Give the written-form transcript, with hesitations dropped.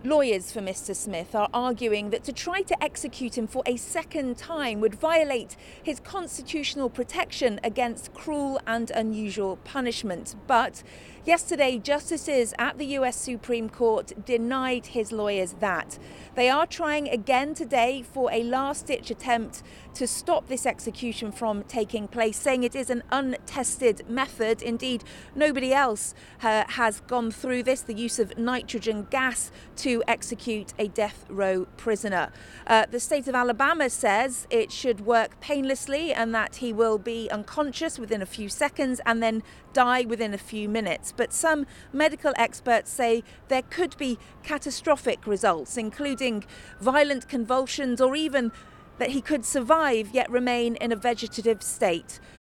Lawyers for Mr. Smith are arguing that to try to execute him for a second time would violate his constitutional protection against cruel and unusual punishment. But yesterday, justices at the US Supreme Court denied his lawyers that. They are trying again today for a last-ditch attempt to stop this execution from taking place, saying it is an untested method. Indeed, nobody else has gone through this, the use of nitrogen gas to execute a death row prisoner. The state of Alabama says it should work painlessly and that he will be unconscious within a few seconds and then die within a few minutes. But some medical experts say there could be catastrophic results, including violent convulsions or even that he could survive yet remain in a vegetative state.